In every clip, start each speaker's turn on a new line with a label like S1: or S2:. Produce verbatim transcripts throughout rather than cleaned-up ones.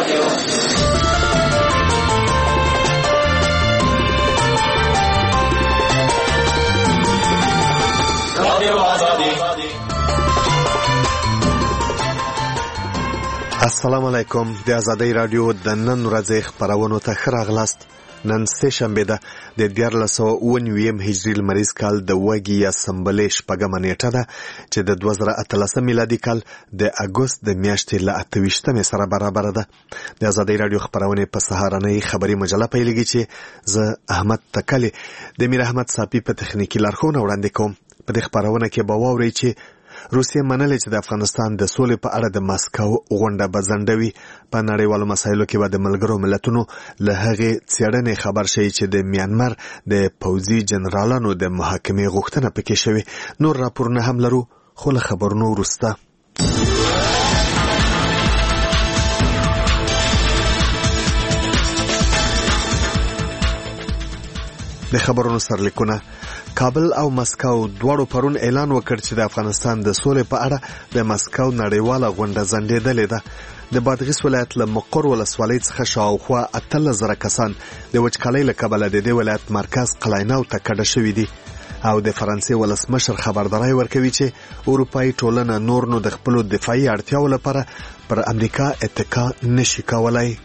S1: السلام علیکم. د آزادۍ رادیو د نن ورځې خپرونو ته ښه راغلاست. نن سه شنبه ده د دیارلس سوه اووه نوي هجري لمریز کال د وږي یا سنبلې شپږمه نیټه ده چې د دوه زره اتلسم میلادي کال د اګوست د میاشتې له اته ویشتمې سره برابره ده. د آزادۍ رادیو خپرونې په سهارنۍ خبري مجله پیلېږي چې زه احمد تکلی د میر احمد صافي په تخنیکي لارښوونه وړاندې کوم. په دې خپرونه کې به واورئ چې روسیه منلې چې د افغانستان د سولې په اړه د ماسکو غونډه به ځنډوي. په نړیوالو مسایلو کې به د ملګرو ملتونو له هغې څېړنې خبر شي چې د میانمار د پوځي جنرالانو د محاکمې غوښتنه پکې شوې. نور راپورونه هم لرو خو له خبرونو وروسته. د خبرونو سرلیکونه. کابل او مسکو دواړو پرون اعلان وکړ چې د افغانستان د سولې په اړه د مسکو نړیواله غونډه ځنډېدلې ده. د بادغیس ولایت له مقر ولسوالۍ څخه شاوخوا اتلس زره کسان د وچکالۍ له کبله د دې ولایت مرکز قلاینو ته کډه شوي دي او د فرانسې ولسمشر خبرداری ورکوي چې اروپایي ټولنه نور نو د خپلو دفاعي اړتیاو لپاره پر امریکا اتکا نشي کولای.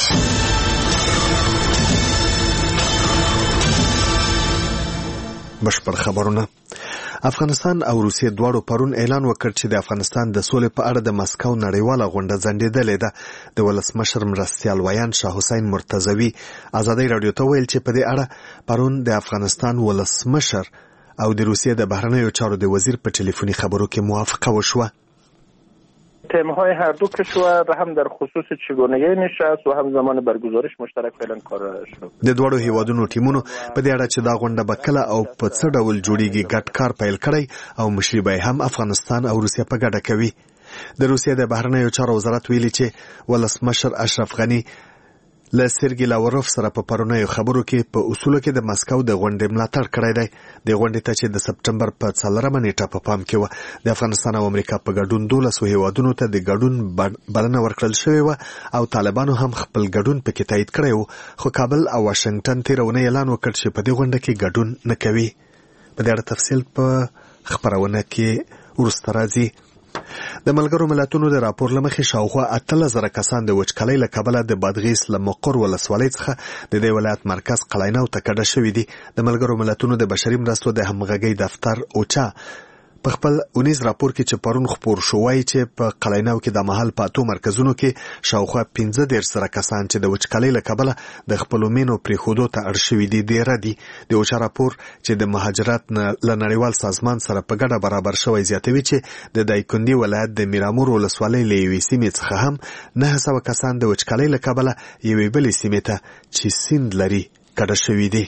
S1: بشپړ خبرونه. افغانستان او روسیه دواړو پرون اعلان وکړ چې د افغانستان د سولې په اړه د مسکو نړیواله غونډه ځنډېدلې ده. د ولسمشر مرستیال ویان شاه حسین مرتضوي آزادۍ رادیو ته ویل چې په دې اړه پرون د افغانستان ولسمشر او د روسیه د بهرنیو چارو د وزیر په ټلیفوني خبرو کې موافقه وشوه.
S2: تیم‌های هر دو کشور هم در خصوص چگونگی نشست و هم زمان برگزارش مشترک فعلا کار شد.
S1: د دوړو هیوادونو ټیمونو په دې اړه چې دا غونډه به کله او په څه ډول جوړیږي ګډ کار پیل کړی او مشري به هم افغانستان او روسیه په ګډه کوي. د روسیه د بهرنیو چارو وزارت ویلي چې ولسمشر اشرف غني له سرګي لاوروف سره په پرونیو خبرو کې په اصولو کې د مسکو د غونډې ملاتړ کړی دی. د غونډې ته چې د سپټمبر په څلورمه نیټه په پام کې و د افغانستان او امریکا په ګډون دولسو هیوادونو ته د ګډون بلنه ورکړل شوې وه او طالبانو هم خپل ګډون پکې تایید کړی و، خو کابل او واشنګټن تېره اونۍ اعلان وکړ چې په دې غونډه کې ګډون نه کوي. په دې اړه تفصیل په خپرونه کې وروسته راځي. د ملګرو ملتونو د راپور له مخې شاوخوا اتلس زره کسان د وچکالۍ له کبله د بادغیس له مقر ولسوالۍ څخه د دې ولایت مرکز قلاینو ته کډه شوي دي. د ملګرو ملتونو د بشري مرستو د همغږۍ دفتر اوچا په خپل اونیز راپور کې چې پرون خپور شو وایي چې په قلاینو کې د مهال په اتو مرکزونو کې شاوخوا پنځه دېرش زره کسان چې د وچکالۍ له کبله د خپلو مینو پرېښودو ته اړ شوي دي ډېره دي. د اوچا راپور چې د مهاجرت له نړیوال سازمان سره په ګډه برابر شوی زیاتوي چې د دایکنډي ولایت د میرامور ولسوالۍ له یوې سیمې څخه هم نهه سوه کسان د وچکالۍ له کبله یوې بلې سیمې ته چې سیند لري کډه شوي دي.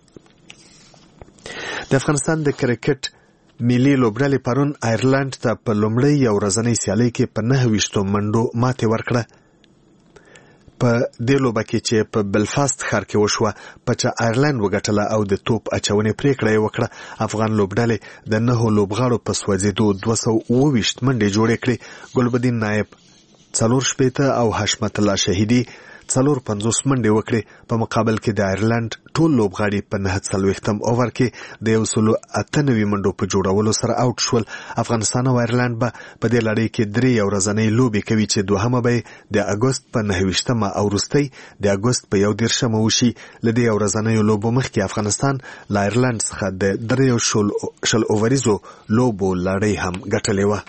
S1: د افغانستان د کرکټ ملي لوبډلې پرون آیرلند ته په لومړۍ یو ورځنۍ سیالۍ کې په نهه ویشتو منډو ماتې ورکړه. په دې لوبه کې چې په بلفاست ښار کې وشوه پچه آیرلند وګټله او د توپ اچونې پریکړه یې وکړه. افغان لوبډلې د نهو لوبغاړو په سوځېدو دوه سوه اووه ویشت منډې جوړې کړې. ګلبدین نایب څلور شپېته او حشمت الله شهیدي څلور پنځوس منډې وکړې. په مقابل کې د آیرلند ټول لوبغاړي په نهه څلوېښتم اوور کې د یو سلو اته نوي منډو په جوړولو سره آوټ شول. افغانستان او آیرلند به په دې لړۍ کې درې یو ورځنۍ لوبې کوي چې دوهمه به د اګوست په نهه ویشتمه او وروستۍ د اګوست په یو دېرشمه وشي. له دې یو ورځنیو لوبو مخکې افغانستان له آیرلند څخه د دریو شل اووریزو لوبو لړۍ هم ګټلې وه.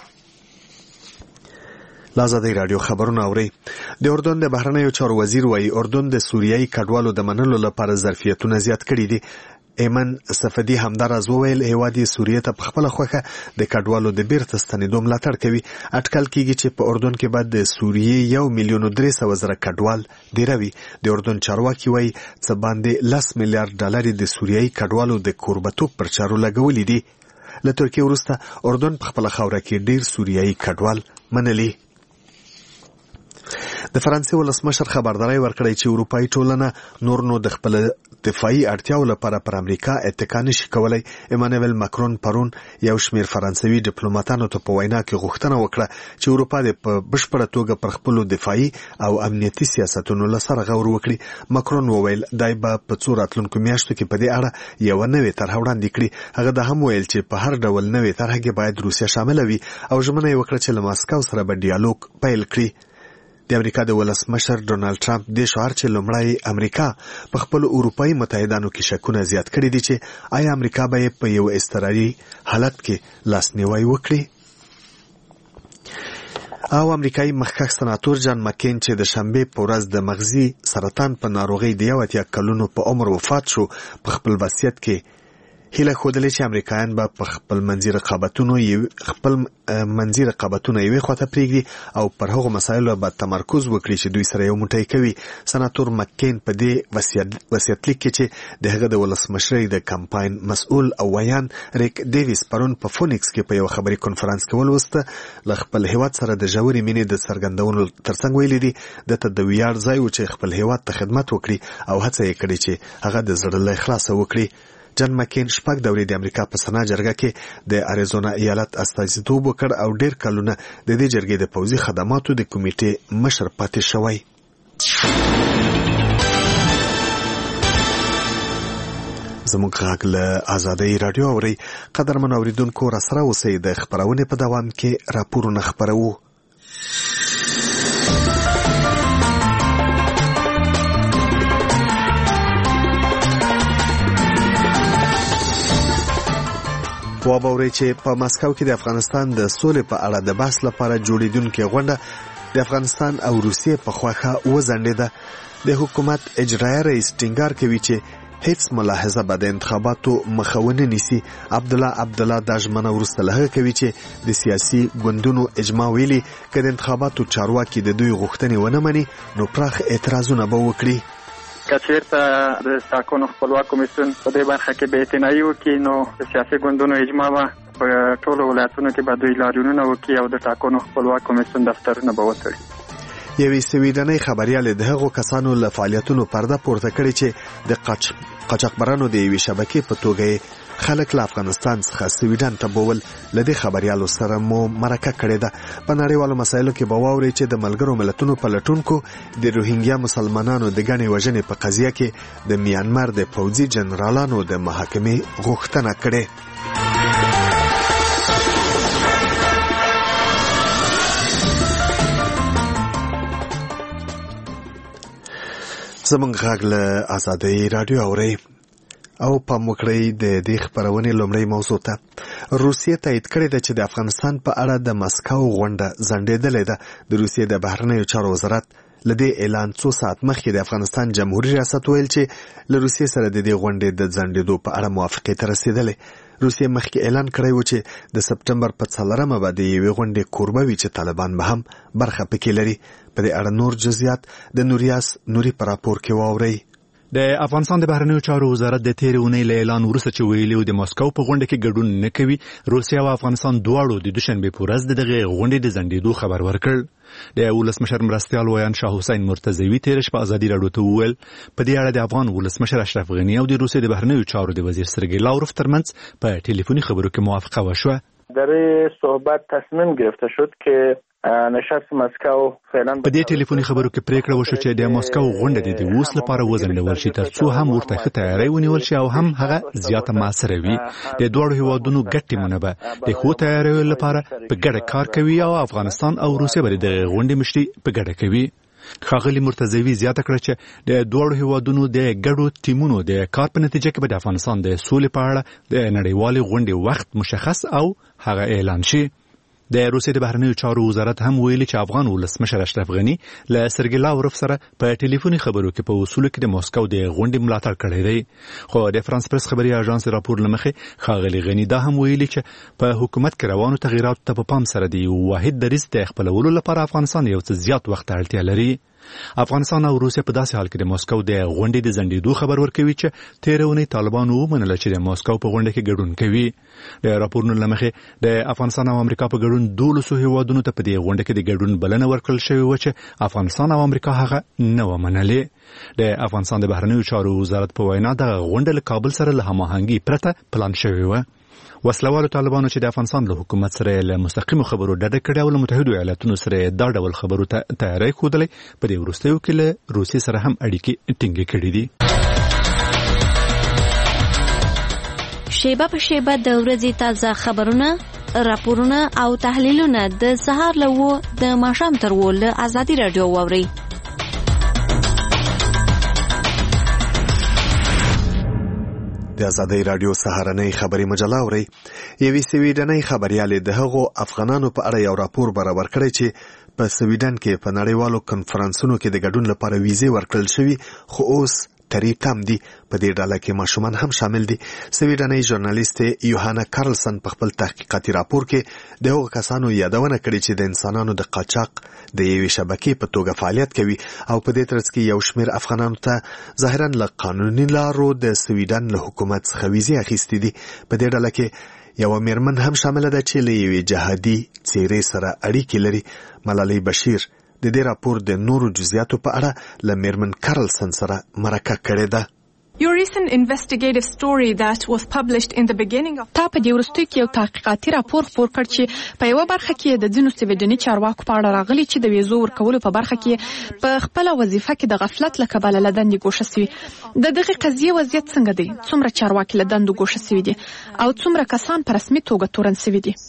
S1: آزادۍ رادیو خبرونه اورئ. د اردن د بهرنیو چارو وزیر وایي اردن د سوریایي کډوالو د منلو لپاره ظرفیتونه زیات کړي دي. ایمن صفدي همداراز وویل هیواد یې سوریې ته په خپله خوښه د کډوالو د بیرته ستنېدو ملاتړ کوي. اټکل کېږي چې په اردن کې به د سوریې یو میلیون و درې سوه زره کډوال دیروي. د اردن چارواکي وایي څه باندې لس میلیارډ ډالر د سوریایي کډوالو د کوربتوب پر چارو لګولي دي. له ترکیې وروسته اردن په خپله خاوره کې ډېر سوریایي کډوال منلي. د فرانسې ولسمشر خبرداری ورکړی چې اروپایي ټولنه نور نو د خپل دفاعي اړتیاو لپاره پر امریکا اتکا نشي کولی. ایمانوئل ماکرون پرون یو شمیر فرانسوي ډیپلوماټانو ته په وینا کې غوښتنه وکړه چې اروپا د په بشپړه توګه پر خپل دفاعي او امنیتي سیاستونو لسره غور وکړي. ماکرون وویل دای به په څو راتلونکو میاشتو کې په دې اړه یو نوې طرح وړاندې کړي. هغه د هم ویل چې په هر ډول نوې طرح کې باید روسیه شامل وي او ژمنه یې وکړه چې له ماسکو سره به ډیالوګ پیل کړي. د امریکا د ولسمشر ډونالد ټرمپ د شعار چې لومړی امریکا په خپل اروپایي متحدانو کې شکونه زیات کړي دي چې آیا امریکا به په یو اضطراري حالت کې لاسنیوي وکړي. او امریکایي مخکښ سناتور جان مکین چې د شنبې په ورځ د مغزي سرطان په ناروغۍ د یو اتیا کلونو په عمر وفات شو په خپل وصیت کې هیله ښودلې چې امریکایان به په خپل منځي رقابتونو خپل منځي رقابتونه یوې خواته پرېږدي او پر هغو مسایلو به تمرکز وکړي چې دوی سره یو موټی کوي. سناتور مکین په دې وصیت لیک کې چې د هغه د ولسمشرۍ د کمپاین مسؤل او ویان ریک ډیویس پرون په فونیکس کې په یو خبري کنفرانس کې ولوسته له خپل هیواد سره د ژورې مینې د څرګندولو ترڅنګ ویلي دي دته د ویاړ ځای و چې خپل هیواد ته خدمت وکړي او هڅه یې کړې چې هغه د زړه له اخلاصه وکړي. جان مکین شپږ دورې د امریکا په سنا جرګه کې د اریزونا ایالت استازیتوب وکړ او ډیر کلونه د دې جرګې د پوځي خدماتو د کمیټې مشر پاتې شوی. زموږ غږ له آزادۍ راډیو اورئ. قدرمن اوریدونکو راسره اوسئ. د خپرونې په دوام کې راپورونه خپروو. وابورئ چې په ماسکو کې د افغانستان د سولې په اړه د بحث لپاره جوړیدونکې غونډه د افغانستان او روسیې په خواخه وځنډېده. د حکومت اجرایه رئیس ټینګار کوي چې هیڅ ملاحظه به د انتخاباتو مخه ونه نیسي. عبدالله عبدالله دا ژمنه وروسته له هغه کوي چې د سیاسي ګوندونو اجماع ویلي که د انتخاباتو چارواکي د دوی غوښتنې ونه مني نو پراخ اعتراضونه به وکړي.
S3: که چېرته د ټاکنو خپلواک کمیسیون په دې برخه کې بې اعتنایي وکړي نو د سیاسي ګوندونو اجماع به په ټولو ولایتونو کې به دوی لاریونونه وکړي او د ټاکنو خپلواک کمیسیون دفترونه به وتړي.
S1: یوې سویډنۍ خبریالې د هغو کسانو له فعالیتونو پرده پورته کړې چې د قاچاقبرانو د یوې شبکې په توګه خلک له افغانستان څخه سویډن ته بول. له دې خبریالو سره مو مرکه کړې ده. په نړیوالو مسایلو کې به واورئ چې د ملګرو ملتونو پلټونکو د روهینګیا مسلمانانو د ګڼې وژنې په قضیه کې د میانمار د پوځي جنرالانو د محاکمې غوښتنه کړې. زموږ غږ له آزادۍ راډیو اورئ. او په موکړی د دې خبرونې لومړی موضوع ته روسیې تایید کړې ده چې د افغانستان په اړه د ماسکو غونډه ځنډېدلې ده. د روسیې د بهرنیو چارو وزارت لدې اعلان څو ساعت مخکې د افغانستان جمهوریت ریاست ویل چې له روسیې سره د دې غونډې د ځنډېدو په اړه موافقې ته رسیدلې. روسیې مخکې اعلان کړی و چې د سپټمبر په څلورمه به د یوې غونډې کوربه وي چې طالبان به هم برخه پکې لري. په دې اړه نور جزئیات د نوریاس نوري په راپور کې واورئ.
S4: د افغانستان د بهرنیو چارو وزارت د تیرې اونۍ له اعلان وروسته چې ویلي و د ماسکو په غونډه کې ګډون نه کوي، روسیه او افغانستان دواړو د دوشنبې په ورځ د دغه غونډې د ځنډېدو خبر ورکړ. د ولسمشر مرستیال ویان شاه حسین مرتضوي تیر شپه ازادي راډیو ته وویل په دې اړه د افغان ولسمشر اشرف غني او د روسیې د بهرنیو چارو د وزیر سرګی لاوروف ترمنځ په ټلیفوني خبرو کې موافقه وشوه.
S2: در صحبت تصمیم گرفته شد که نشست مسکو فعلا
S4: په دې ټلیفوني خبرو کې پریکړه وشو چې د ماسکو غونډه د اوس لپاره وزندول شي ترڅو هم ورته ښه تیاری ونیول شي او هم هغه زیاته موثره وي. د دوړو هیوادونو ګډ ټیمونه به د ښه تیاری لپاره په ګډه کار کوي او افغانستان او روسیه به د غونډې مشري په ګډه کوي. ښاغلي مرتضوي زیاته کړه چې د دوړو هیوادونو د ګډو ټیمونو د کار په نتیجه کې به د افغانستان د سولې په اړه د نړیوالې غونډې وخت مشخص او هغه اعلان شي. د روسیې د بهرنیو چارو وزارت هم ویلي چې افغان ولسمشر اشرف غني له سرګی لاوروف سره په ټلیفوني خبرو کې په اصولو کې د ماسکو د غونډې ملاتړ کړی دی. خو د فرانس پریس خبري اژانس راپور لمخې ښاغلي غني دا هم ویلي چې په حکومت کې روانو تغیراتو ته په پام سره دی واحد دریځ د خپلولو لپاره افغانستان یو څه زیات وخت اړتیا لري. افغانستان او روسیا په داسې حال کې د موسکو د غونډې د ځنډېدو خبر ورکوي چې تېره اونۍ طالبانو ومنله چې د موسکو په غونډه کې ګډون کوي. د راپورونو له مخې د افغانستان او امریکا په ګډون دولسو هیوادونو ته په دې غونډه کې د ګډون بلنه ورکړل شوې وه چې افغانستان او امریکا هغه نه وه منلې. د افغانستان د بهرنیو چارو وزارت په وینا دغه غونډه له کابل سره له هماهنګۍ پرته پلان شوې وه. وسلوالو طالبانو چې د افغانستان له حکومت سره له مستقیمو خبرو ډډه کړې او له متحدو ایالاتونو سره دا ډول خبرو ته تیاری ښودلی، په دې وروستیو کې له روسیې سره هم اړیکې ټینګې کړې دي.
S5: شیبه په شیبه د ورځې تازه خبرونه، راپورونه او تحلیلونه د سهار له اوه د ماښام تر اوه له ازادي راډیو واورئ.
S1: د ازادۍ راډیو سهارنۍ خبري مجله اورئ. یوې سویډنۍ خبریالې د هغو افغانانو په اړه یو راپور برابر کړی چې په سویډن کې په نړیوالو کنفرانسونو کې د ګډون لپاره ویزې ورکړل شوي، خو اوس تری کم دي. په دې ډله کې ماشومان هم شامل دي. سویډنۍ ژورنالیست یوهانا کارلسن په خپل تحقیقاتي راپور کې د هغو کسانو یادونه کړې چې د انسانانو د قاچاق د یوې شبکې په توګه فعالیت کوي او په دې ترڅ کې یو شمېر افغانانو ته ظاهرا له قانوني لارو د سویډن له حکومت څخه ویزې اخیستې دي. په دې ډله کې یوه میرمن هم شامله ده چې له یوې جهادي څېرې سره اړیکې لري. ملالۍ بشیر د دې راپور د نورو جزئیاتو په اړه له میرمن کارلسن سره مرکه کړې ده.
S6: Your recent investigative story that was published in the beginning of
S7: تا په دې وروستیو کې یو تحقیقاتي راپور خپور کړ چې په یوه برخه کې د ځینو سویډني چارواکو په اړه راغلي چې د ویزو ورکولو په برخه کې په خپله وظیفه کې د غفلت له کبله له دندې ګوښه سوي. د دغې قضیې وضعیت څنګه دی؟ څومره چارواکي له دندو ګوښه سوي دي او څومره کسان په رسمي توګه تورن سوي دي؟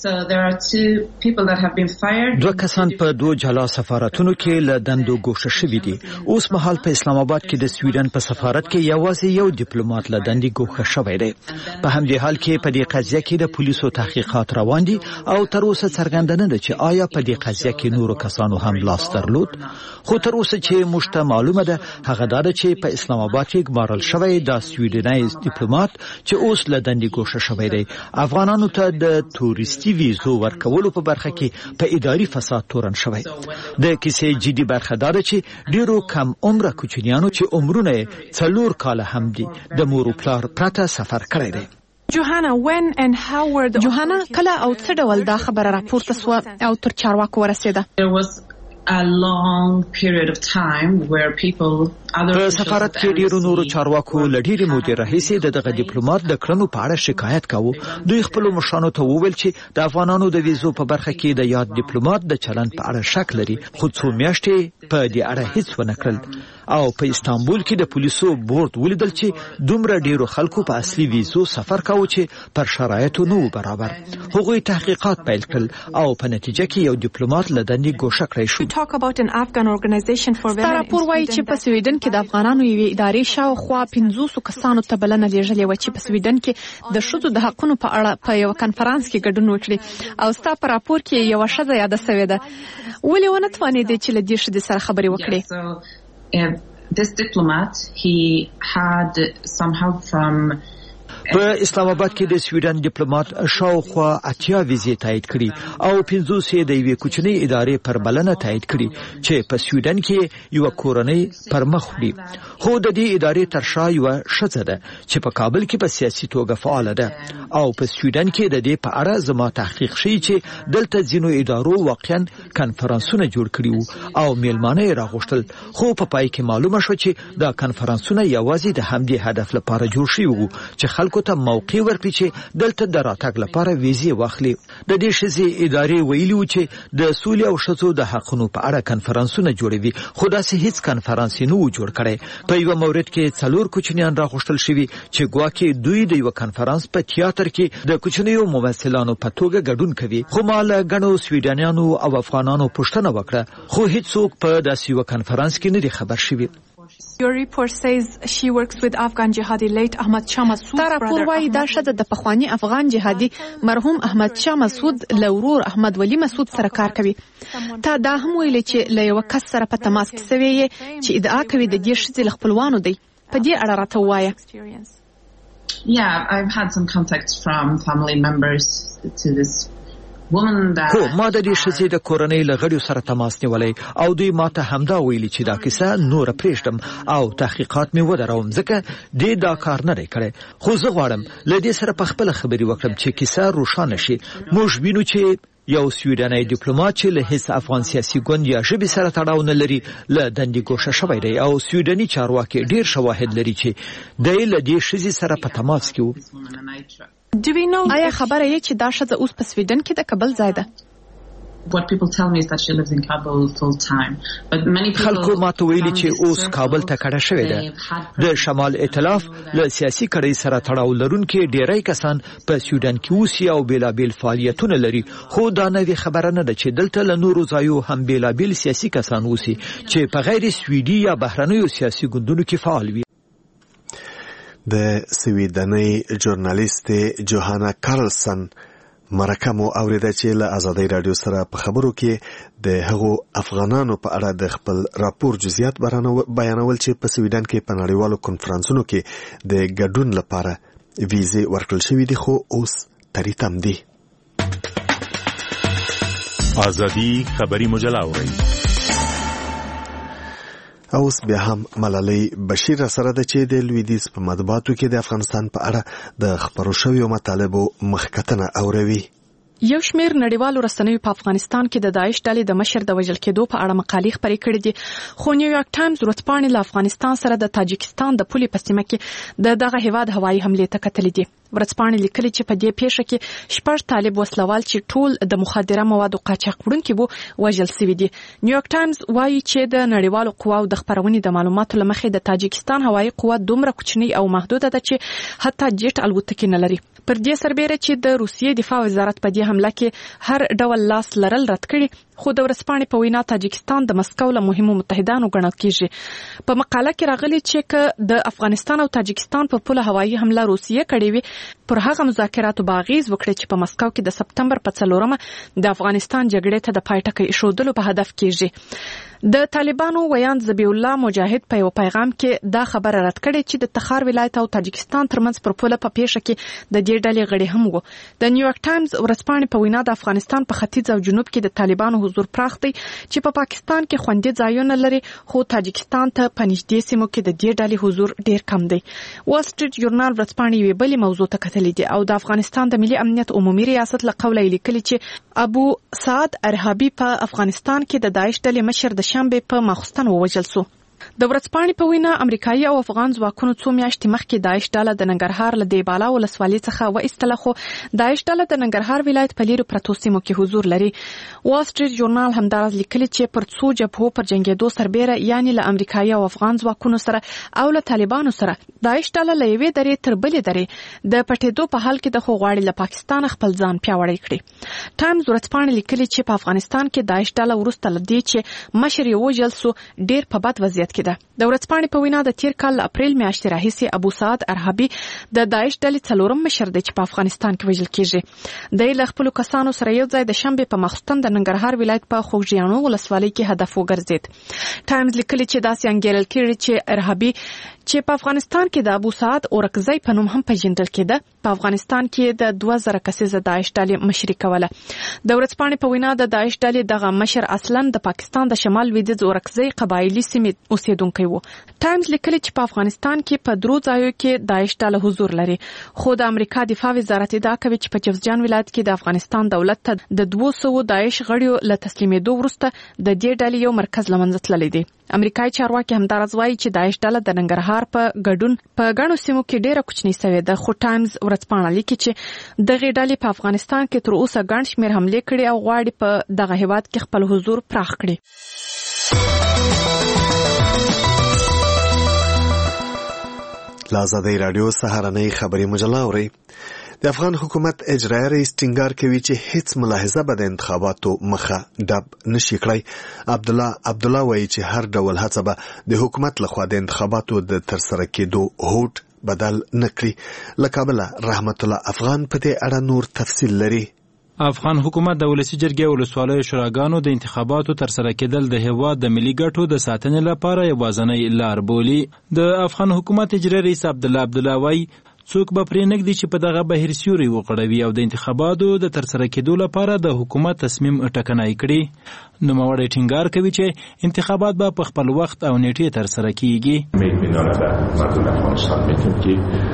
S8: دوه کسان په دوه جلا سفارتونو کې له دندو ګوښه شوي دي. اوس مهال په اسلام آباد کې د سویډن په سفارت کې یوازې یو ډیپلوماټ له دندې ګوښه شوی دی. په همدې حال کې په دې قضیه کې د پولیسو تحقیقات روان دي او تر اوسه څرګنده نه ده چې آیا په دې قضیه کې نورو کسانو هم لاس درلود. خو تر اوسه چې موږ ته معلومه ده هغه دا ده چې په اسلام آباد کې ګمارل شوی دا سویډنی ډیپلوماټ چې اوس له دندې ګوښه شوی دی افغانانو ته د تورستی ویزو ورکولو په برخه کې په اداري فساد تورن شوی. د کیسې جدي برخه دا ده چې ډیرو کم عمره کوچنیانو چې عمرونه څلور کاله هم دي د مور او پلار پرته سفر کړی دی.
S6: جوهانا when and how were the
S7: جوهانا کله او څه ډول دا خبره راپورته سوه او تر چارواکو ورسېده؟
S9: There was a long period of time where people
S8: په سفارت کې ډیرو نورو چارواکو له ډیرې مودې راهیسې د دغه ډیپلوماټ د کړنو په اړه شکایت کاوه. دوی خپلو مشرانو ته وویل چې د افغانانو د ویزو په برخه کې د یاد ډیپلوماټ د چلند په اړه شک لري، خو څو میاشتې په دې اړه هیڅ ونه کړل. او په استانبول کې د پولیسو بورډ ولیدل چې دومره ډیرو خلکو په اصلي ویزو سفر کاوه چې پر شرایطو نه برابر. هغوی تحقیقات پیل کړل او په نتیجه کې یو ډیپلوماټ له دندې ګوښه کړی شو.
S7: ستا راپور وایي چې په سویډن کې د افغانانو یوې ادارې شاوخوا پنځوسو کسانو ته بلنه لیږلې وه چې په سویډن کې د ښځو د حقونو په اړه په یوه کنفرانس کې ګډون وکړي او ستا په راپور کې یوه ښځه یاده سوې ده. ولې ونه توانېدې چې له دې ښځې سره خبرې وکړې؟
S9: This diplomat, he had somehow from
S8: په اسلام آباد کې د سویډن ډیپلوماټ شاوخوا اتیا ویزې تایید کړي او پنځوس یې د یوې کوچنۍ ادارې پر بلنه تایید کړي چې په سویډن کې یوه کورنۍ پر مخ وړي. خو د دې ادارې تر شا یوه ښځه ده چې په کابل کې په سیاسي توګه فعاله ده او په سویډن کې د دې په اړه زما تحقیق ښیي چې دلته ځینو ادارو واقعا کنفرانسونه جوړ کړي وو او میلمانه یې راغوښتل، خو په پای کې معلومه شوه چې دا کنفرانسونه یوازې د همدې هدف لپاره جوړ شوي وو چې خلکو ته موقع ورکړي چې دلته د راتګ لپاره ویزې واخلي. د دې ښځې ادارې ویلي وو چې د سولې او ښځو د حقونو په اړه کنفرانسونه جوړوي، خو داسې هیڅ کنفرانس یې نه و جوړ کړی. په یوه مورد کې څلور کوچنیان راغوښتل شوي چې ګواکې دوی د یوه کنفرانس په تیاتر کې د کوچنیو ممثلانو په توګه ګډون کوي. خو ما له ګڼو سویډنیانو او افغانانو پوښتنه وکړه، خو هیڅوک په داسې یوه کنفرانس کې نه دي خبر شوي.
S6: Your report says she works with Afghan jihadi late Ahmad Shah Massoud.
S7: تا راپور وایي دا ښځه د پخواني افغان جهادي مرحوم احمد شاه مسعود له ورور احمد ولی مسعود سره کار کوي. تا دا هم ویلې چې له یوه کس سره په تماس کې سوی یې چې ادعا کوي د دې ښځې له خپلوانو دی. په دې اړه راته ووایه.
S9: Yeah, I've had some contacts from family members to this
S8: هو ما د دې ښځې د کورنۍ له غړیو سره تماس نیولی او دوی ماته همدا ویلي چې دا کیسه نوره پرېږدم او تحقیقات مې ودروم ځکه دې دا کار نه دی کړی خو زه غواړم له دې سره په خپله خبرې وکړم چې کیسه روښانه شي موږ وینو چې یو سویډنی ډیپلوماټ چې له هیڅ افغان سیاسي ګوند یا ژبې سره تړاو نه لري له دندې ګوښه شوی دی او سویډني چارواکي ډېر شواهد لري چې دی له دې ښځې سره په تماس کې و.
S7: آیا خبره یې چې دا ښځه اوس په سویډن کې ده که بل ځای ده؟
S9: What people tell me is that she lives in Kabul full time. But many people
S8: خلکو ماته ویلي چې اوس کابل ته کډه شوې ده. د شمال ائتلاف له سیاسي کړۍ سره تړاو لرونکي ډیری کسان په سویډن کې اوسي او بیلابیل فعالیتونه لري خو دا نوې خبره نه ده چې دلته له نورو ځایو هم بیلابیل سیاسي کسان اوسي چې په غیر سویډي یا بهرنیو سیاسي ګوندونو کې فعال وي.
S1: د سویډنۍ ژورنالیست جوهانا کارلسن مرکه مو اوریده چې له آزادۍ رادیو سره په خبرو کې د هغو افغانانو په اړه د خپل راپور جزئیات بیانول چې په سویډن کې په نړیوالو کنفرانسونو کې د ګډون لپاره ویزې ورکړل شوې دي خو اوس تریتم دي.
S10: آزادی خبری مجله اورئ.
S1: اوس بیا هم ملالۍ بشیر سره ده چې د لویدیځ په مطبوعاتو کې د افغانستان په اړه د خبرو شویو مطالبو مخکتنه اوروي.
S7: یو شمیر نړیوالو رسنیو په افغانستان کې د داعش ډلې د مشر د وژل کېدو په اړه مقالې خپرې کړې دي خو نیویارک ټایمز ورځپاڼې له افغانستان سره د تاجکستان د پولې په سیمه کې د دغه هیواد هوایي حملې ته کتلې دي. ورځپاڼې لیکلي چې په دې پیښه کې شپږ طالب وسلوال چې ټول د مخدره موادو قاچاق وړونکي وو وژل شوي دي. نیویارک ټایمز وایي چې د نړیوالو قواو د خپرونې د معلوماتو له مخې د تاجکستان هوایي قوه دومره کوچنۍ او محدوده ده چې حتی جیټ الوتکې نه لري. پر دې سربېره چې د روسیې دفاع وزارت په دې حمله کې هر ډول لاس لرل رد کړي خو د ورځپاڼې په وینا تاجکستان د مسکو له مهمو متحدانو ګڼل کېږي. په مقاله کې راغلي چې که د افغانستان او تاجکستان په پوله هوایي حمله روسیې کړې وي پر هغه مذاکراتو به اغېز وکړي چې په مسکو کې د سپتمبر په څلورمه د افغانستان جګړې ته د پای ټکی ایښودلو په هدف کېږي. د طالبانو ویاند ذبیح الله مجاهد په یو پیغام کې دا خبره رد کړې چې د تخار ولایت او تاجکستان ترمنځ پر پوله په پیښه کې د دې ډلې غړي هم وو. د نیویارک ټایمز ورځپاڼې په وینا د افغانستان په ختیځ او جنوب کې د طالبانو حضور پراخ دی چې په پا پاکستان کې خوندي ځایونه لري خو تاجکستان ته په نږدې سیمو کې د دې ډلې حضور ډیر کم دی. وال سټریټ ژورنال ورځپاڼې یوې بلې موضوع ته کتلې دي او د افغانستان د ملي امنیت عمومي ریاست له قوله لیکلي چې ابو سعد ارهابي په افغانستان کې د داعش ډلې مشر د شنبه په ماخستن ووژل شو. د ورځپاڼې په وینا امریکایي او افغان ځواکونو څو میاشتې مخکې داعش ډله د ننګرهار له دیبالا ولسوالۍ څخه وایستله خو داعش ډله د ننګرهار ولایت په لیرو پرتو سیمو کې حضور لري. وال سټریټ ژورنال همداراز لیکلي چې پر څو جبهو پر جنګېدو سربېره یعنې له امریکایي او افغان ځواکونو سره او له طالبانو سره داعش ډله له یوې درې تر بلې درې د پټېدو په حال کې د خو غواړي له پاکستان خپل ځان پیاوړی کړي. ټایمز ورځپاڼې لیکلي چې په افغانستان کې داعش ډله وروسته له دې چې مشر یې وژل شو ډېر په بد وضعیت کې ده. د ورځپاڼې په وینا د تیر کال اپریل میاشتې راهیسې ابو سعد ارهابي د داعش ډلې څلورم مشر دی چې په افغانستان کې وژل کېږي. د له خپل کسانو سره یو ځای د شنبه په ماخستن د ننګرهار ولایت په خوږیاڼو ولسوالۍ کې هدف وګرځید. ټایمز لیکلي چې داسې انګیرل کېږي چې ارهابي چې په افغانستان کې د ابو سعد اورکزی په نوم هم پیژندل کېده په افغانستان کې د دوه زره کسیزه داعش ډلې مشري کوله. د ورځپاڼې په وینا د داعش ډلې دغه مشر اصلا د پاکستان د شمال لویدیځ اورکزی قبایلی سیمې اوسیدونکی و. ټایمز لیکلي چې په افغانستان کې په درو ځایو کې داعش ډله حضور لري خو د امریکا دفاع وزارت ادعا کوي چې په جوزجان ولایت کې د افغانستان دولت ته د دوه سوه داعش غړیو له تسلیمېدو وروسته د دې ډلې یو مرکز له منځه تللی دی. امریکایي چارواکي همداراز وایي چې داعش ډله د ننګرهار په ګډون په ګڼو سیمو کې ډېره کوچنۍ سوې ده خو ټایمز ورځپاڼه لیکي چې دغه ډلې په افغانستان کې تر اوسه ګڼ شمېر حملې کړي او غواړي په دغه هیواد کې خپل حضور پراخ کړي.
S1: آزادۍ رادیو سهارنۍ خبري مجله اورئ. د افغان حکومت اجرایي رئیس ټینګار کوي چې هیڅ ملاحظه به د انتخاباتو مخه ډب نشي کړی. عبد الله عبد الله وایي چې هر ډول هڅه به د حکومت لخوا د انتخاباتو د ترسره کېدو هوډ بدل نکړي. له کابله رحمت الله افغان په دې اړه نور تفصیل لري.
S11: افغان حکومت د ولسی جرګې ولسوالیو شوراګانو د انتخاباتو ترسره کېدل د هیواد د ملي ګټو د ساتنې لپاره یوازینۍ لار بولي. د افغان حکومت اجرایي رئیس عبد الله عبد الله وایي څوک به پرې نږدي چې په دغه بهیر سیوري وغړوي او د انتخاباتو د ترسره کېدو لپاره د حکومت تصمیم ټکنی کړي. نوموړی ټینګار کوي چې انتخابات به په خپل وخت او نیټې ترسره کیږي.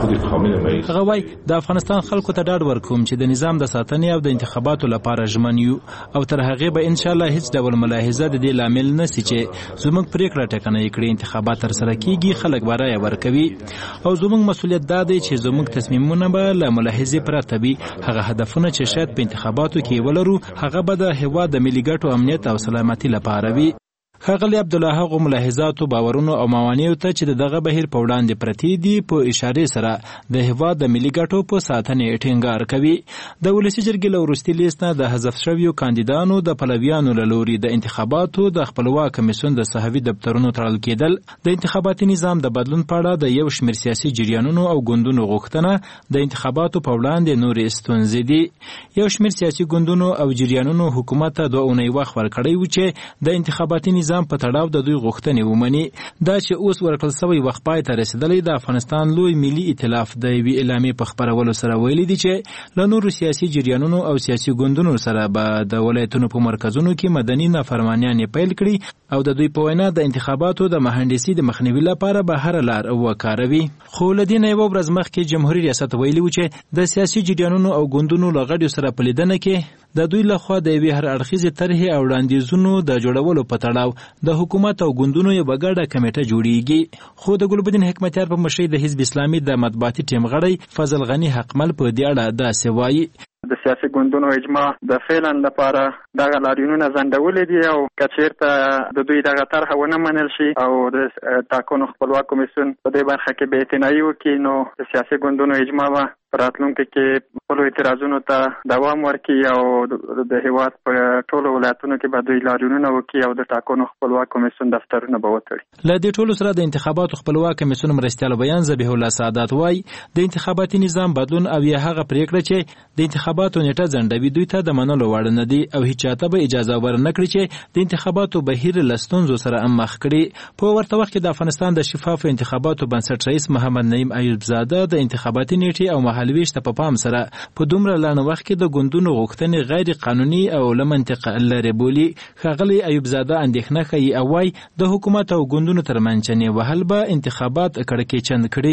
S11: هغه وایي د افغانستان خلکو ته ډاډ ورکوم چې د نظام د ساتنې او د انتخاباتو لپاره ژمن یو او تر هغې به انشاءالله هیڅ ډول ملاحظه د دې لامل نشي چې زموږ پریکړه ټکنۍ کړي. انتخابات ترسره کیږي، خلک به رایه ورکوي او زموږ مسؤلیت دا دی چې زموږ تصمیمونه به له ملاحظې پرته وي. هغه هدفونه چې شاید په انتخاباتو کې ولرو هغه به د هېواد د ملي ګټو امنیت او سلامتي لپاره وي. ښاغلي عبدالله هغو ملاحظاتو، باورونو او موانعو ته چې دغه بهیر په وړاندې پرتې دي په اشارې سره د هېواد د ملي ګټو په ساتنې ټینګار کوي. د ولسي جرګې له وروستي لیست نه د حذف شویو کاندیدانو د پلویانو له لوري د انتخاباتو د خپلواک کمیسیون د صحوي دفترونو تړل کېدل، د انتخاباتي نظام د بدلون په اړه د یو شمېر سیاسي جریانونو او ګوندونو غوښتنه د انتخاباتو په وړاندې نورې ستونزې دي. یو شمېر سیاسي ګوندونو او جریانونو حکومت ته دوه اونۍ وخت ورکړی و چې د انتخاباتي نظام په تړاو د دوی غوښتنې ومني. دا چې اوس ورکړل سوی وخت پای ته رسېدلی، د افغانستان لوی ملي ائتلاف د یوې اعلامیې په خپرولو سره ویلي دي چې له نورو سیاسي جریانونو او سیاسي ګوندونو سره به د ولایتونو په مرکزونو کې مدني نافرمانیانې پیل کړي او د دوی په وینا د انتخاباتو د مهندسي د مخنیوي لپاره به هره لار وکاروي. خو له دې نه یوه ورځ مخکې جمهوري ریاست ویلي و چې د سیاسي جریانونو او ګوندونو له غړیو سره په لیدنه کې د دوی لخوا د یوې هر اړخیزې طرحې او وړاندیزونو د جوړولو په تړاو د حکومت او ګوندونو یوه ګډه کمیټه جوړیږي. خو د ګلبدین حکمتیار په مشرۍ د حزب اسلامي د مطبوعاتي ټیم غړی فضل غني حقمل په دې اړه داسې وایي:
S3: د سیاسي ګوندونو اجماع د فعلا لپاره دغه لاریونونه ځنډولې دي او که چېرته د دوی دغه طرحه ونه منل شي او د ټاکنو خپلواک کمیسیون په دې برخه کې بې اعتنایي وکړي، نو د سیاسي ګوندونو اجماع به په راتلونکي کې خپلو اعتراضونو ته دوام ورکړي او د هېواد په ټولو ولایتونو کې به دوی لاریونونه وکړي او د ټاکنو خپلواک کمیسیون دفترونه به وتړي.
S11: له دې ټولو سره د انتخاباتو خپلواک کمیسیون مرستیال بیان ذبیح الله سعادت وایي د انتخاباتي نظام بدلون او یا هغه پرېکړه چې د انتخاباتو نیټه ځنډوي دوی ته د منلو وړ نه دي او هیڅ چاته به اجازه ورنکړي چې د انتخاباتو بهیر له ستونزو سره مخ کړي. په ورته وخت کې د افغانستان د شفافو انتخاباتو بنسټ رئیس محمد نعیم ایوب زاده د انتخاباتي نیټې او مهالویش ته په پام سره په دومره لنډ وخت کې د ګوندونو غوښتنې غیر قانوني او له منطق لرې بولي. ښاغلی ایوب زاده اندېښنه ښیي او وایي د حکومت او ګوندونو ترمنځ چنې وهل به انتخابات کړکېچن کړي.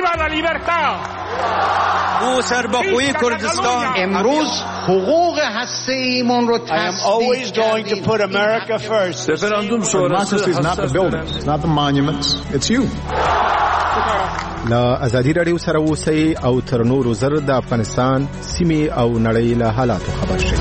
S12: او سربخوی کردستان امروز حقوق هسته‌ایمون رو تثبیت کردیم.
S13: Referendum sonrası is not the buildings, it's not the monuments, it's you.
S14: لا ازادي رادیو سره اوسئ او تر نورو زر د افغانستان سیمې او نړۍ له حالاتو خبر شئ.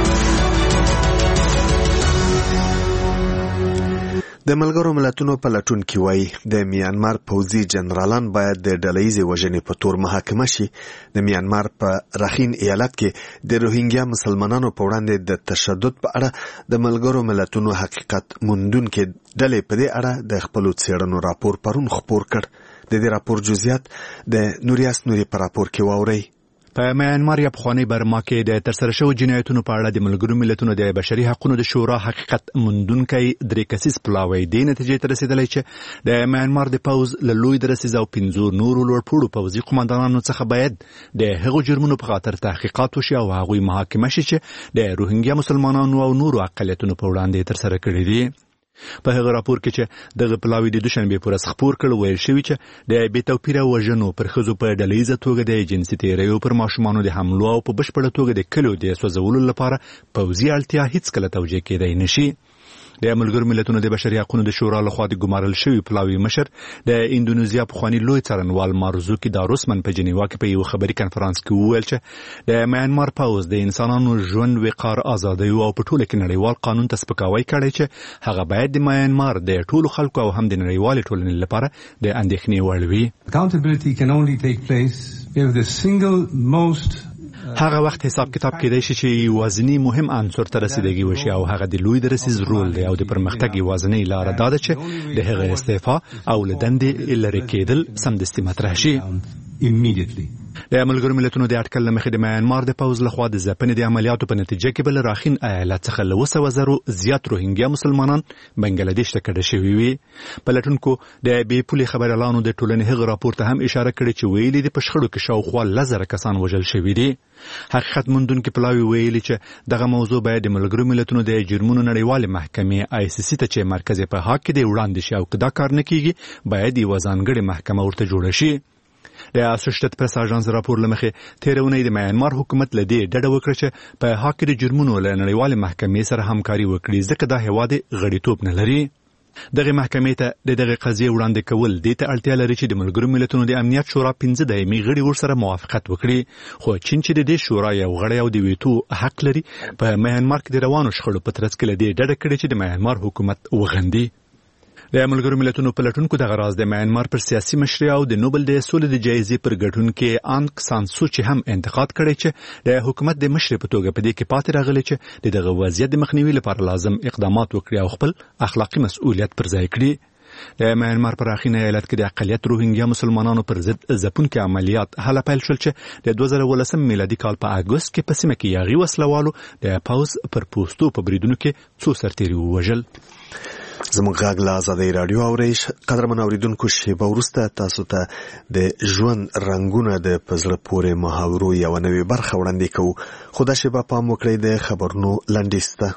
S1: د ملګرو ملتونو په لټون کې وایي د میانمار پوځي جنرالان باید د ډلهیزې وژنې په تور محاکمه شي. د میانمار په راخین ایالت کې د روهینګیا مسلمانانو په وړاندې د تشدد په اړه د ملګرو ملتونو حقیقت موندونکي ډلې په دې اړه د خپلو څېړنو راپور پرون خپور کړ. د دې راپور جزئیات د نوریاس نوري په راپور کې واورئ.
S4: په میانمار یا پخوانی برما کې د ترسره شوو جنایتونو په اړه د ملګرو ملتونو د بشري حقوقو د شورا حقیقت موندونکی درې کسیز پلاوی د نتیجې ته رسیدلی چې د میانمار د پوز له لوی درسیز او پنځو نورو لوړپوړو پوځي قوماندانانو څخه باید د هغو جرمونو په خاطر تحقیقات وشي او هغوی محاکمه شي چې د روهینګیا مسلمانانو او نورو اقلیتونو په وړاندې ترسره کړي دي. په هغه راپور کې چې دغه پلاوی د دوشنبې پر ورځ خپور کړ ویل شوی چې د بې توپیره وژنو پر ښځو په ډلهیزه توګه د جنسي تېریو پر ماشومانو د حملو او په بشپړه توګه د کلیو د سوځولو لپاره پوځي اړتیا هیڅکله توجیه کېدای نشي. د ملګرو ملتونو د بشري حقوقو د شورا لخوا د ګمارل شوی پلاوی مشر د اندونیزیا پخوانی لوی څارنوال مارزوکی داروسمن په جنیوا کې په یو خبري کنفرانس کې وویل چې د میانمار پوز د انسانانو ژوند، وقار، ازادي او په ټوله کې نړیوال قانون ته سپکاوی کړی چې هغه باید د میانمار د ټولو خلکو او هم د نړیوال ټولنې لپاره د اندېښنې وړ وي.
S15: Accountability can only take place if the single most
S4: هغه وخت حساب کتاب کېدای شي چې یوازینی مهم عنصر ته رسیدګي وشي او هغه د لوی درسیز رول دی او د پرمختګ یوازینی لاره دا ده چې د هغه استعفا او له دندې لرې کېدل سمدستي مطرح شي. د ملګرو ملتونو د اټکل لمخې د میانمار د پوز لخوا د ځپنې د عملیاتو په نتیجه کې بل راخین ایالت څخه له وسه وزرو زیات روهینګیا مسلمانان بنگلاديش ته کډه شوي وي. پلټونکو د بې پولې خبريالانو د ټولنې هغه راپور ته هم اشاره کړې چې ویلي د پښخړو کې شاوخوا لزر کسان وژل شوي دي. حقیقت موندونکو پلاوی ویلي چې دغه موضوع باید د ملګرو ملتونو د جرمونو نړیوال محکمې آی سی سی ته چې مرکز په حق کې د وړاندې شي او کدا کار نه کیږي باید یو ځانګړې محکمه ورته جوړه شي. د اسوسییټډ پریس اژانس راپور لمخې تیرونی د میانمار حکومت لدی ډډه وکړه چې په حق د جرمونو له نړیوال محکمې سره همکاري وکړي ځکه دا هیواد غړیتوب نه لري. دغه محکمې ته د دغه قضیه وړاندې کول د ته اړتیا لري چې د ملګرو ملتونو د امنیت شورا پنځه دایمي غړي ورسره موافقت وکړي، خو چین چې د دې شورا یو غړی او د ویتو حق لري په میانمار کې د روانو شخړو په ترڅ کې لدی ډډه کړې چې د میانمار حکومت وغندي. د ملګرو ملتونو پلټونکو دغه راز د میانمار پر سیاسي مشر او د نوبل د سولې د جایزې پر ګټونکو آنګ سان سو چي هم انتقاد کړی چې د حکومت د مشر په توګه په دې کې پاتې راغلی چې د دغه وضعیت د مخنیوي لپاره لازم اقدامات وکړي او خپل اخلاقی مسؤلیت پر ځای کړي. د میانمار پر اخینه ایالت کې د اقلیت روهینګیا مسلمانانو پر ضد ځپونکي عملیات هله پیل شول چې د دوه زره ولسم میلادي کال په اګوست کې په سیمه کې یاغي وسلوالو د پوز پر پوسټو په بریدونو کې څو سرتیري ووژل.
S1: زموږ غږ له ازادۍ راډیو اورئ. قدرمن اوریدونکو، شیبه وروسته تاسو ته د ژوند رنګونه د په زړه پورې محاورو یوه نوې برخه وړاندې کوو، خو دا شیبه پام وکړئ د خبرونو لنډیز ته.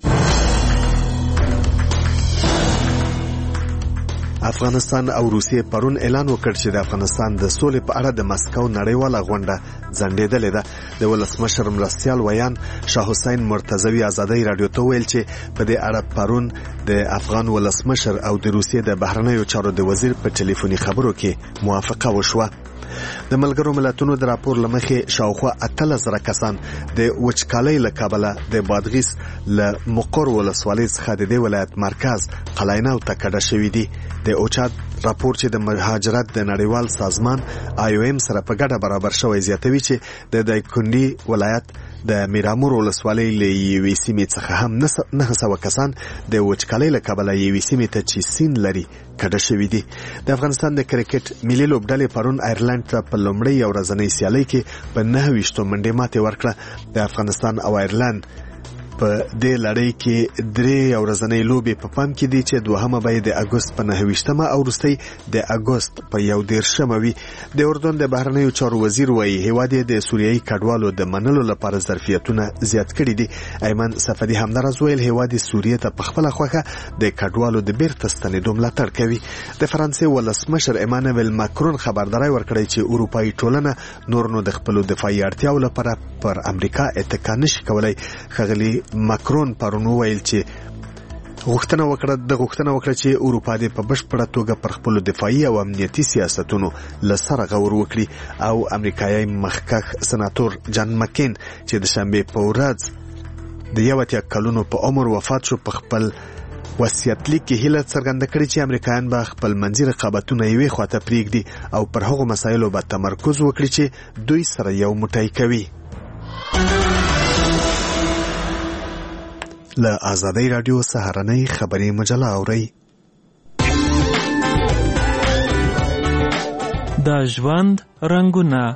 S1: افغانستان او روسیې پرون اعلان وکړ چې د افغانستان د سولې په اړه د مسکو نړیواله غونډه ځنډېدلې ده. د ولسمشر مرستیال ویان شاه حسین مرتضوی ازادۍ راډیو ته ویل چې په دې اړه پرون د افغان ولسمشر او د روسیې د بهرنیو چارو د وزیر په ټلیفوني خبرو کې موافقه وشوه. د ملګرو ملتونو د راپور لمخې شاوخوا اتلس زره کسان د وچکالۍ له کبله د بادغیس له مقر ولسوالۍ څخه د دې ولایت مرکز قلاینو ته کډه شوي دي. د اوچاد راپور چې د مهاجرت د نړیوال سازمان آی او ایم سره په ګډه برابر شوی زیاتوي چې د دایکنډي ولایت د میرامور ولسوالۍ له یوې سیمې څخه هم نه سوه کسان د وچکالۍ له کبله یوې سیمې ته چې سیند لري کډه شوي دي. د افغانستان د کرکټ ملي لوبډلې پرون آیرلند ته په لومړۍ یو ورځنۍ سیالۍ کې په نهه ویشتو منډې ماتې ورکړه. د افغانستان او آیرلند په دې لړۍ کې درې ورځنۍ لوبې په پام کې دي چې دوهمه به د اګوست په نهه ویشتمه او وروستۍ د اګوست په یو دېرشمه وي. د اردن د بهرنیو چارو وزیر وایي هیواد یې د سوریایي کډوالو د منلو لپاره ظرفیتونه زیات کړي دي. ایمن صفدي همداراز ویل هیواد سوریې ته په خپله خوښه د کډوالو د بیرته ستنېدو ملاتړ کوي. د فرانسې ولسمشر ایمانویل ماکرون خبرداری ورکړی چې اروپایي ټولنه نور نو د خپلو دفاعي اړتیاو لپاره پر امریکا اتکا نشي کولی. ښاغلي ماکرون پرون وویل چې غوښتنه وکړه د غوښتنه وکړه چې اروپا دې په بشپړه توګه پر خپل دفاعي او امنیتي سیاستونو له سره غور وکړي. او امریکایي مخکښ سناتور جان مکین چې د شنبې په ورځ د یو اتیا کلونو په عمر وفات شو په خپل وصیت لیک کې هیله څرګنده کړې چې امریکایان به خپل منځي رقابتونه یوې خواته پرېږدي او پر هغو مسایلو به تمرکز وکړي چې دوی سره یو موټی کوي. له ازادۍ راډیو سهارنۍ خبري مجله اورئ.
S16: د ژوند رنګونه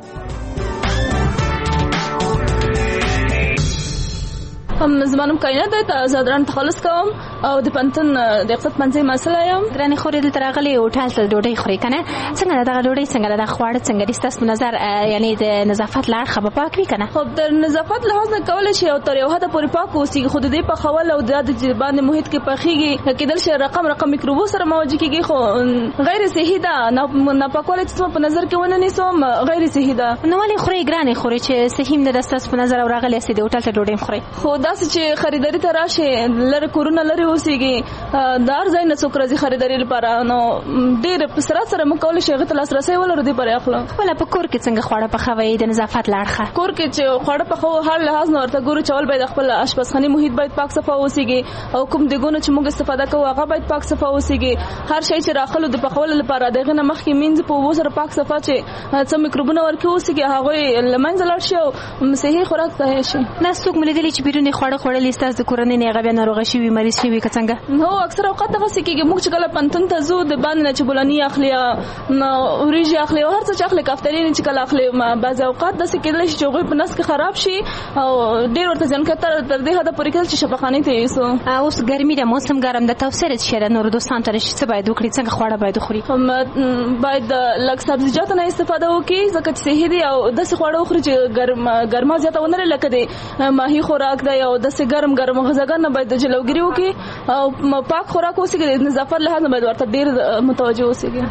S17: هم زمانم کاینه ده ته زادران تخلص کوم او د پنتن د اقتصاد منځي مسله یم.
S18: ګرانې خورې دلته راغلي هوټل ته ډوډۍ خوري که نه؟ څنګه دغه ډوډۍ څنګه ده؟ دغه خواړه څنګه دي ستاسو نظر؟ یعنې د نظافت له اړخه به پاک وي که نه؟
S17: خو د نظافت لحاظ نه کولی شي او تر یو حده پورې پاک واوسېږي، خو د دې پخول او د باندې محیط کې پخېږي کېدل شي رقم رقم میکروبو سره مواجه کېږي، خو غیر صحي ده. ناپاکوالی چې په نظر کې ونه نیسم غیر صحي ده.
S18: نو ولې خورئ ګرانې خورې چې صحي هم نه ده ستاسو په نظر او راغلي یاستئ د هوټل ته ډوډۍ خورئ؟
S17: خو داسې چې خریداري ته راشي لرې کورونه لرې اوسېږي د هر ځای نه څوک راځي خریداري لپاره، نو ډېر په سرعت سره موږ کولی شي هغې ته لاسرسی ولرو دې پرې اخلو.
S18: خپله په کور کې څنګه خواړه پخوئ د نظافت له اړخه؟
S17: کور کې چې خواړه پخوو هر لحاظ نه ورته ګورو چې اول باید خپل اشپزخانې محیط باید پاک صفا اوسېږي او کوم دیګونه چې موږ استفاده کوو هغه باید پاک صفا اوسېږي. هر شی چې راخلو د پخولو لپاره د هغې نه مخکې مینځ په اوبو سره پاک صفا چې څه میکروبونه ورکې اوسېږي هغوی له منځه لاړ شي او صحي خوراک تهیه شي.
S18: نه څوک مې لیدلي چې بیروني خواړه خوړلي ستاسو د کورنۍ نه هغه بیا ناروغه شوي مریض شوي وي څنګه؟
S17: هو اکثر اوقات دغه سکیږي موږ چې کله پنتون ته زو د باندې چې بولانی اخلي نو وريجي اخلي او هر څه چې اخلي کافترین چې کله اخلي بعض اوقات د سکیدل شي چې غوي په نس کې خراب شي او ډیر ورته ځن کتر تر دې هدا پرې کول چې شفاخانه ته یسو.
S18: اوس ګرمي د موسم ګرم د توسره شي نور دوستان ته څه باید وکړي څنګه خواړه باید خوري؟
S17: باید لږ سبزیجات نه استفاده وکړي ځکه چې صحي دي او د څه خواړه خوري چې ګرم ګرما زیاته ونه لکه د ماهي خوراک دی او د څه ګرم ګرم غذاګان نه باید جلوګری وکړي او پاک خوراک اوسېږي د نظافت لحاظ باید ورته ډیر متوجه اوسېږي.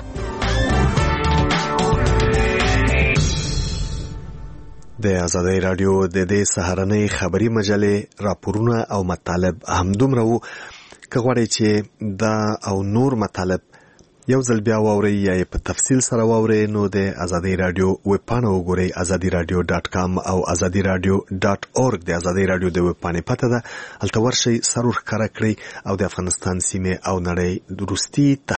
S1: د آزادۍ رادیو د دې سهارنۍ خبري مجلې راپورونه او مطالب همدومره وو. که غواړئ چې دا او نور مطالب یو ځل بیا واورئ یا په تفصیل سره واورئ نو د آزادۍ رادیو ویب پاڼه وګورئ ازادي رادیو ډاټ کام او ازادي رادیو ډاټ اورګ. د آزادۍ رادیو د ویب پاڼې پته ده، هلته ورشئ، سر ورښکاره کړئ او د افغانستان سیمې او نړۍ وروستي